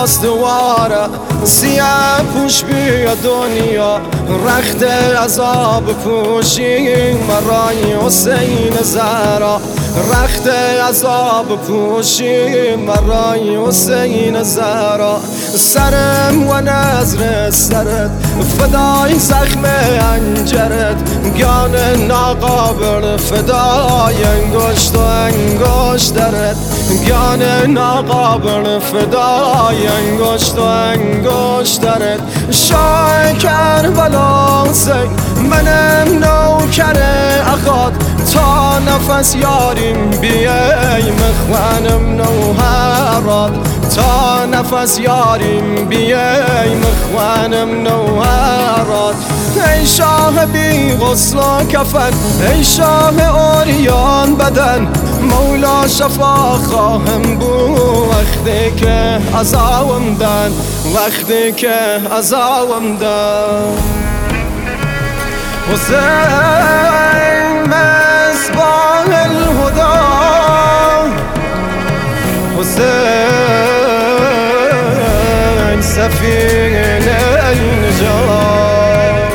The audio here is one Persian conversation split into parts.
استواره سیاه پوش بیا دنیا رخت عذاب پوشی مرای حسین زهرا رخت عذاب پوشی مرای حسین زهرا سرم و نظر سرت فدای زخم انجرت گان ناقابل فدای انگشت و انگشترت گان ناقابل فدای انگشت و انگشترت شاه کربلا حسین منم نوکر اخات تا نفس یاریم بیایم خوانم نوهرات تا نفس یاریم بیایم خوانم نوهرات ای شاه بی غسل و کفن ای شاه اوریان بدن مولا شفا خواهم بود وقتی که عزاوم دن وقتی که عزاوم دن حسین مصباح الهدى حسین سفینه نجات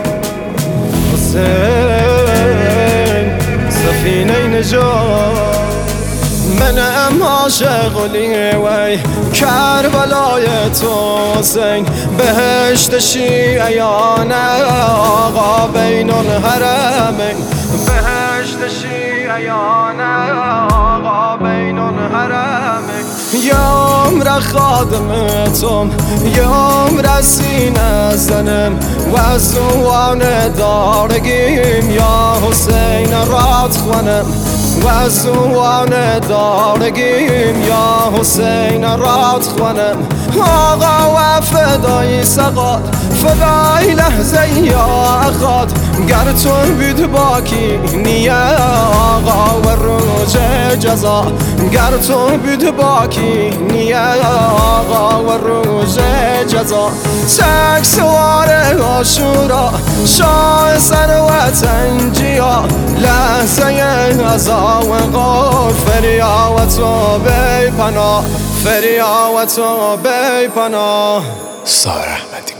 حسین سفینه نجات منم عاشق وی کربلای تو حسین بهشت شیعیان آقا بین الحرمین بهشت شیعیان آقا بین الحرمین یوم را خادمتم یوم را سینه زنم و زوان دارگیم یا حسین رات خونم و زوان دارگیم یا حسین رات خونم آقا و فدای سقات فدای لحظه یا اخات گر تو بود باکی نیه آقا و روز جزا گر تو بود باکی نیه آقا و روز جزا تک سوار عاشورا شاه ثروت انجیا لحظه عزا و غار فریاد تو بی پناه فریاد تو بی پناه. سار احمدی.